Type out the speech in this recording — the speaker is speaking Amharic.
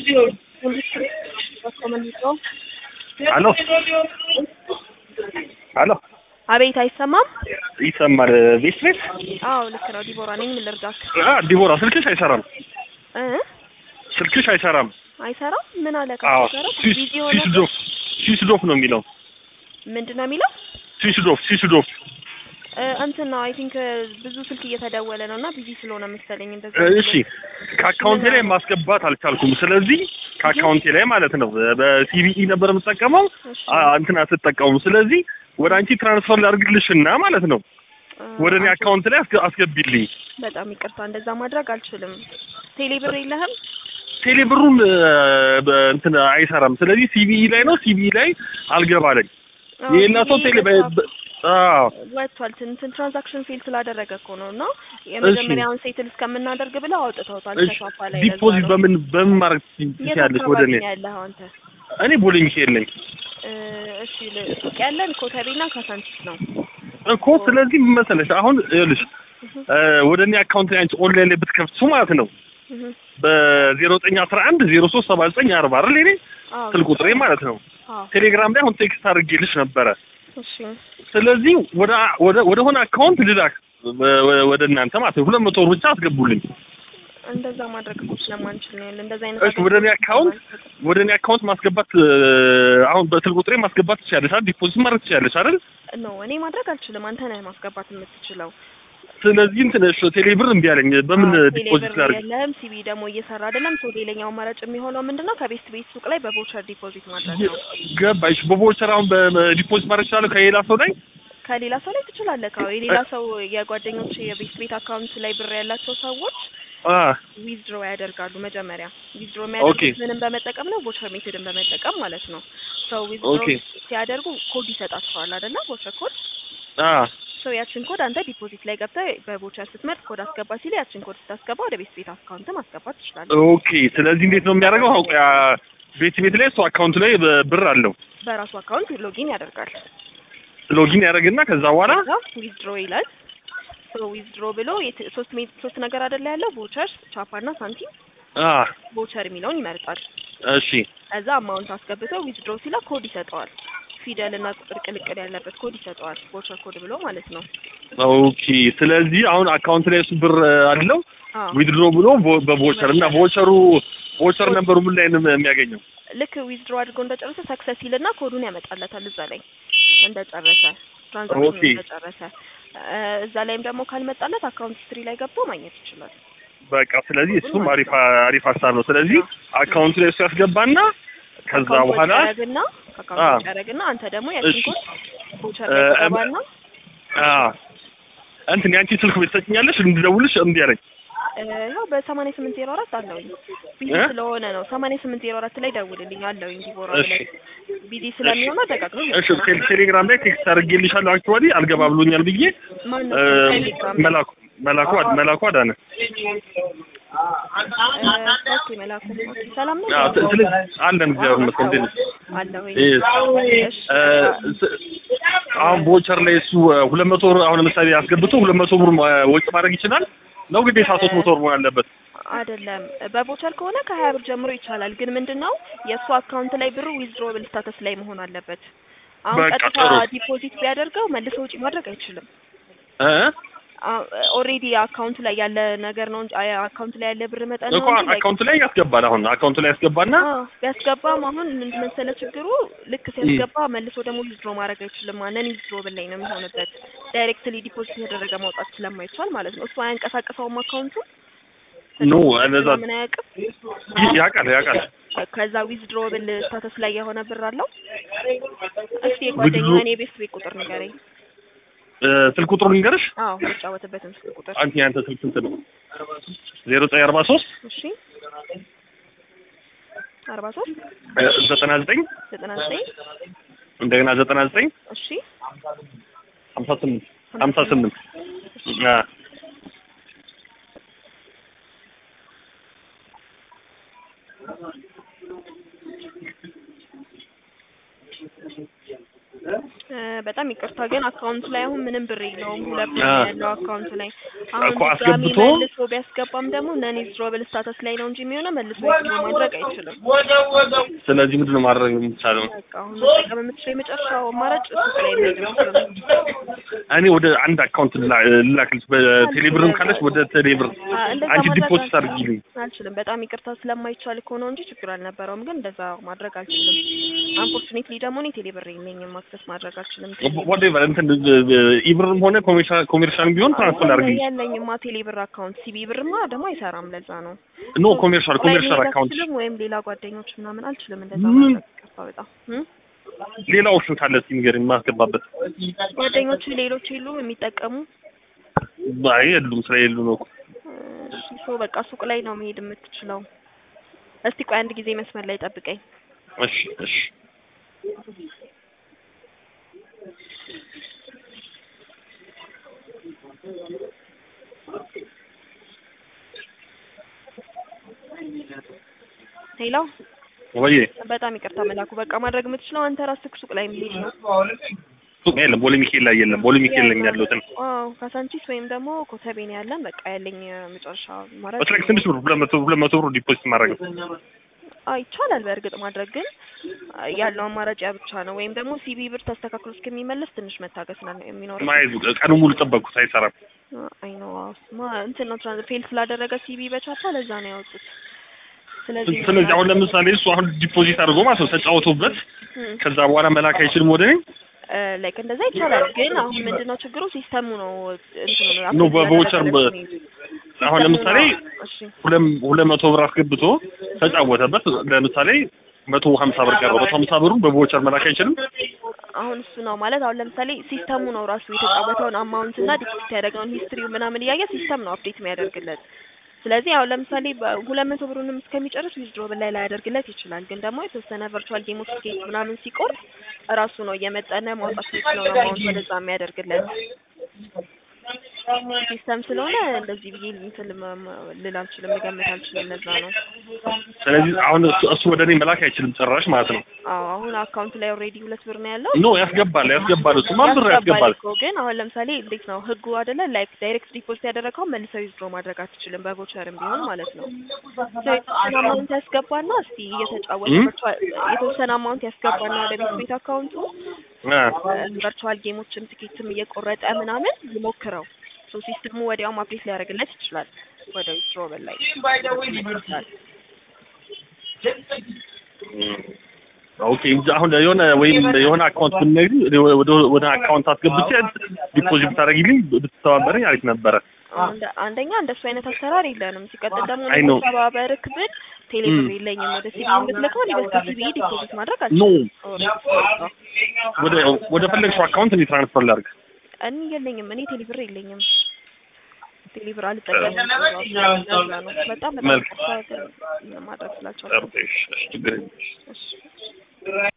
አሎ አሎ አቤት አይሰማም? ይሰማል። ቤት ቤት? አዎ ልክ ነው። ዲቦራ ነኝ። ምን ልርዳክ? ዲቦራ ስልክሽ አይሰራም። ስልክሽ አይሰራም። አይሰራም? ምን አለ አዎ ካሰራ? ቪዲዮ ነው። ስዊችድ ነው የሚለው። ምንድነው የሚለው? ስዊችድ ኦፍ እንትን ነው አይ ቲንክ ብዙ ስልክ እየተደወለ ነውና ቢዚ ስለሆነ መሰለኝ እንደዛ። እሺ ከአካውንቴ ላይ ማስገባት አልቻልኩም። ስለዚህ ከአካውንቴ ላይ ማለት ነው በሲቢኢ ነበር የምጠቀመው እንትን አትጠቀሙም። ስለዚህ ወደ አንቺ ትራንስፈር ላድርግልሽና ማለት ነው ወደ እኔ አካውንት ላይ አስገቢልኝ። በጣም ይቅርታ እንደዛ ማድረግ አልችልም። ቴሌብር የለህም? ቴሌብሩን እንትን አይሰራም። ስለዚህ ሲቢኢ ላይ ነው። ሲቢኢ ላይ አልገባለኝ። ይሄና ሰው ቴሌ ወጥቷል። እንትን ትራንዛክሽን ፌል ስላደረገ እኮ ነውና የመጀመሪያውን ሴትል እስከምናደርግ ብለው አውጥተውታል። ተሻፋ ላይ ዲፖዚት በምን ማድረግ ትችያለሽ? ወደ እኔ ያለኸው አንተ? እኔ ቦሌ ሚካኤል ነኝ። እሺ ሱቅ ያለን ኮተቤና ካሳንቺስ ነው እኮ። ስለዚህ ምን መሰለሽ አሁን ይኸውልሽ ወደ እኔ አካውንት ላይ አንቺ ኦንላይን ላይ ብትከፍቱ ማለት ነው በ0911 037940 አይደል? እኔ ስልክ ቁጥሬ ማለት ነው ቴሌግራም ላይ አሁን ቴክስት አድርጌልሽ ነበረ። እሺ ስለዚህ ወደ ሆነ አካውንት ልላክ ወደ እናንተ ማለት ነው 200 ብር ብቻ አስገቡልኝ። እንደዛ ማድረግ ስለማንችል ነው ያለ እንደዛ አይነት። እሺ ወደ እኔ አካውንት ማስገባት አሁን በስልክ ቁጥሬ ማስገባት ትችያለሽ አይደል? ዲፖዚት ማድረግ ትችያለሽ አይደል? ነው እኔ ማድረግ አልችልም። አንተ ነህ ማስገባት የምትችለው። ስለዚህ እንትን ቴሌብር እምቢ አለኝ። በምን ዲፖዚት ላድርግ? የለም ሲቢ ደግሞ እየሰራ አይደለም። ሌላኛው አማራጭ የሚሆነው ምንድነው ከቤት ሱቅ ላይ በቮቸር ዲፖዚት ማድረግ ነው። ገባሽ? በቮቸር አሁን በዲፖዚት ማድረግ ይችላል ከሌላ ሰው ላይ ትችላለህ። የሌላ ሰው የጓደኞች የቤት አካውንት ላይ ብር ያላቸው ሰዎች ዊዝድሮ ያደርጋሉ። መጀመሪያ ዊዝድሮ የሚያደርጉት ምንም በመጠቀም ነው? ቮቸር ሜቶድን በመጠቀም ማለት ነው። ሰው ዊዝድሮ ሲያደርጉ ኮድ ይሰጣቸዋል አይደለ? ቮቸር ኮድ ሰው ያችን ኮድ አንተ ዲፖዚት ላይ ገብተህ በቮቸር ስትመርጥ ኮድ አስገባ ሲል ያችን ኮድ ስታስገባ ወደ ቤት አካውንት ማስገባት ትችላለህ። ኦኬ። ስለዚህ እንዴት ነው የሚያደርገው? ቤት ላይ ሰው አካውንት ላይ ብር አለው። በራሱ አካውንት ሎጊን ያደርጋል። ሎጊን ያደርግና ከዛ በኋላ ዊዝድሮ ይላል። ዊዝድሮ ብሎ ሶስት ነገር አይደለ ያለው ቮቸር፣ ቻፓና ሳንቲም። ቮቸር የሚለውን ይመርጣል። እሺ ከዛ አማውንት አስገብቶ ዊዝድሮ ሲላ ኮድ ይሰጠዋል። ፊደል እና ቁጥር ቅልቅል ያለበት ኮድ ይሰጠዋል። ቮቸር ኮድ ብሎ ማለት ነው። ኦኬ። ስለዚህ አሁን አካውንት ላይ እሱ ብር አለው ዊዝድሮ ብሎ በቮቸር እና ቮቸር ነምበሩ ምን ላይ ነው የሚያገኘው? ልክ ዊዝድሮ አድርጎ እንደጨረሰ ሰክሰስ ይልና ኮዱን ያመጣለታል እዛ ላይ እንደጨረሰ ትራንዛክሽን እንደጨረሰ። እዛ ላይም ደግሞ ካልመጣለት አካውንት ሂስትሪ ላይ ገብቶ ማግኘት ይችላል። በቃ ስለዚህ እሱም አሪፍ ሀሳብ ነው። ስለዚህ አካውንት ላይ እሱ ያስገባና ከዛ በኋላ አካውንት ያደርግና አንተ ደግሞ ያችን ኮድ ቮቸር ላይ ተገባና እንትን ያንቺ ስልክ ቤት ትሰጪኛለሽ እንድደውልሽ እምቢ አለኝ። ያው በ8804 አለውኝ ቢዚ ስለሆነ ነው። 8804 ላይ ደውልልኝ አለውኝ ዲቦራ ላይ ቢዚ ስለሚሆን ደጋግሞ። እሺ ቴሌግራም ላይ ቴክስት አድርጌልሻለሁ። አክቹዋሊ አልገባ ብሎኛል ብዬ መላኩ አዳነ ሰላም ነው አለን እግዚአብሔር ይመስገን። አለውኝ አሁን ቮቸር ላይ እሱ 200 ብር አሁን ለምሳሌ አስገብቶ 200 ብር ወጪ ማድረግ ይችላል ነው ግዴታ 300 ብር መሆን አለበት? አይደለም። በቮቸር ከሆነ ከ20 ብር ጀምሮ ይቻላል። ግን ምንድነው የእሱ አካውንት ላይ ብሩ ዊዝድሮብል ስታተስ ላይ መሆን አለበት። አሁን ቀጥታ ዲፖዚት ቢያደርገው መልሶ ወጪ ማድረግ አይችልም። ኦሬዲ አካውንት ላይ ያለ ነገር ነው እንጂ አካውንት ላይ ያለ ብር መጠን ነው እንጂ አካውንት ላይ ያስገባል። አሁን አካውንት ላይ ያስገባና ቢያስገባም አሁን ምን መሰለህ ችግሩ ልክ ሲያስገባ መልሶ ደግሞ ዊዝድሮ ማድረግ አይችልም። ማንን ዊዝድሮብል ላይ ነው የሚሆንበት። ዳይሬክትሊ ዲፖዚት የተደረገ ማውጣት ስለማይቻል ማለት ነው። እሱ አያንቀሳቅሰውም አካውንቱ ኖ እንደዛ ምን ያውቃል። ከዛ ዊዝድሮብል ስታተስ ላይ የሆነ ብር አለው። እስቲ የጓደኛዬ የቤት ቁጥር ንገረኝ። ስልክ ቁጥሩን ልንገርሽ? አዎ የምትጫወትበትን ስልክ ቁጥር። ያንተ ስልክ ስንት ነው? 0943 እሺ 43 99 እንደገና 99 እሺ 58 በጣም ይቅርታ ግን አካውንት ላይ አሁን ምንም ብር የለውም። 2 ብር ያለው አካውንት ላይ አሁን እኮ ድጋሚ አስገብቶ መልሶ ቢያስገባም ደግሞ ነን ዊዝድሮብል ስታተስ ላይ ነው እንጂ የሚሆነው መልሶ ዊዝድሮ ማድረግ አይችልም። ስለዚህ ምንድነው ማድረግ የሚቻለው? በቃ አሁን መጠቀም የምትችለው የመጨረሻው አማራጭ ሱቅ ላይ መሄድ ነው። እኔ ወደ አንድ አካውንት ላክልሽ በቴሌብርም ካለሽ ወደ ቴሌብር አንቺ ዲፖዚት አድርጊልኝ። አልችልም። በጣም ይቅርታ ስለማይቻል እኮ ነው እንጂ ችግር አልነበረውም። ግን እንደዛ ማድረግ አልችልም። አንፎርቹኔትሊ ደግሞ እኔ ቴሌብር የለኝም፣ አክሰስ ማድረግ አልችልም። whatever እንትን ኢብርም ሆነ ኮሜርሻል ቢሆን ትራንስፈር አድርጊልኝ። የለኝማ ቴሌብር አካውንት። ሲቢ ብርማ ደግሞ አይሰራም። ለዛ ነው ኖ ኮሜርሻል አካውንት ወይም ሌላ ጓደኞች ምናምን አልችልም እንደዛ ማድረግ። ይቅርታ በጣም ሌላ ኦፕሽን ካለ እስኪ ንገሪኝ የማስገባበት። ጓደኞች ሌሎች የሉም የሚጠቀሙ? አይ የሉም፣ ስለሌሉ ነው። ሶ በቃ ሱቅ ላይ ነው መሄድ የምትችለው። እስቲ ቆይ አንድ ጊዜ መስመር ላይ ጠብቀኝ። እሺ እሺ። ሄሎ ወይ በጣም ይቅርታ መላኩ። በቃ ማድረግ የምትችለው አንተ ራስህ ሱቅ ላይ መሄድ ነው። ሱቅ የለም፣ ቦሌ ሚካኤል ላይ የለም። ቦሌ ሚካኤል ላይ ያለሁት አዎ፣ ካሳንቺስ ወይም ደግሞ ኮተቤ ነው ያለን። በቃ ያለኝ መጨረሻ ማድረግ በትልቅ ትንሽ ብር 200 ብር ዲፖዚት ማድረግ ነው። ይቻላል በእርግጥ ማድረግ፣ ግን ያለው አማራጭ ያ ብቻ ነው። ወይም ደግሞ ሲቢ ብር ተስተካክሎ እስከሚመለስ ትንሽ መታገስ ነው የሚኖረው። ማይዙ ቀኑ ሙሉ ጠበቅኩት፣ አይሰራም። አይ ነው እንትን ነው ትራንስ ፌል ስላደረገ ሲቢ በቻፓ ለዛ ነው ያወጡት። ስለዚህ አሁን ለምሳሌ እሱ አሁን ዲፖዚት አድርጎ ማለት ነው ተጫውቶበት ከዛ በኋላ መላክ አይችልም ወደ እኔ ላይክ እንደዛ ይቻላል። ግን አሁን ምንድነው ችግሩ? ሲስተሙ ነው እንትኑ ነው በቮቸር አሁን ለምሳሌ 200 ብር አስገብቶ ተጫወተበት። ለምሳሌ 150 ብር ቀረው። 150 ብሩ በቮቸር መላክ አይችልም። አሁን እሱ ነው ማለት አሁን ለምሳሌ ሲስተሙ ነው ራሱ የተጫወተውን አማውንት እና ዲፖዚት ያደረገውን ሂስትሪው ምናምን እያየ ሲስተም ነው አፕዴት የሚያደርግለት። ስለዚህ አሁን ለምሳሌ በ200 ብሩንም እስከሚጨርስ ዊዝድሮብል ላይ ያደርግለት ይችላል። ግን ደግሞ የተወሰነ ቨርቹዋል ጌሞች ጌት ምናምን ሲቆርጥ ራሱ ነው እየመጠነ ማውጣት የሚችለው ነው አሁን ወደዛ የሚያደርግለት ሲስተም ስለሆነ እንደዚህ ብዬ እንትን ልል አልችልም፣ ልገምት አልችልም። ለዛ ነው። ስለዚህ አሁን እሱ ወደ እኔ መላክ አይችልም ጭራሽ ማለት ነው። አዎ አሁን አካውንት ላይ ኦልሬዲ 2 ብር ነው ያለው። ኖ ያስገባል እሱ ማን ብር ያስገባል እኮ። ግን አሁን ለምሳሌ እንዴት ነው ህጉ አይደለ? ላይክ ዳይሬክት ዲፖዚት ያደረገው መልሰው ዊዝድሮ ማድረግ አትችልም፣ በቮቸርም ቢሆን ማለት ነው። የተወሰነ አማውንት ያስገባና እስቲ እየተጫወተ የተወሰነ አማውንት ያስገባና ወደ ቤት አካውንቱ ቨርቹዋል ጌሞችም ትኬትም እየቆረጠ ምናምን ይሞክረው። ሲስተሙ ወዲያው አፕዴት ሊያደርግለት ይችላል ወደ ዊዝድሮብል ላይ። ኦኬ አሁን የሆነ አካውንት ብትነግሪ ወደ አካውንት አስገብቼ ዲፖዚት ታደርጊልኝ ብትተባበረኝ አሪፍ ነበረ። አንደኛ እንደሱ አይነት አሰራር የለንም። ሲቀጥል ደግሞ ተባበርክ ብል ቴሌብር የለኝም። ወደ ሲቢ ብትልከው ወደ ሲቢ ዲፖዚት ማድረግ አልችልም። ወደ ፈለግሽው አካውንት እኔ ትራንስፈር ላድርግ። እኔ የለኝም። እኔ ቴሌብር የለኝም። ቴሌብር አልጠቀምም። በጣም ማድረግ ስላልቻልኩ። እሺ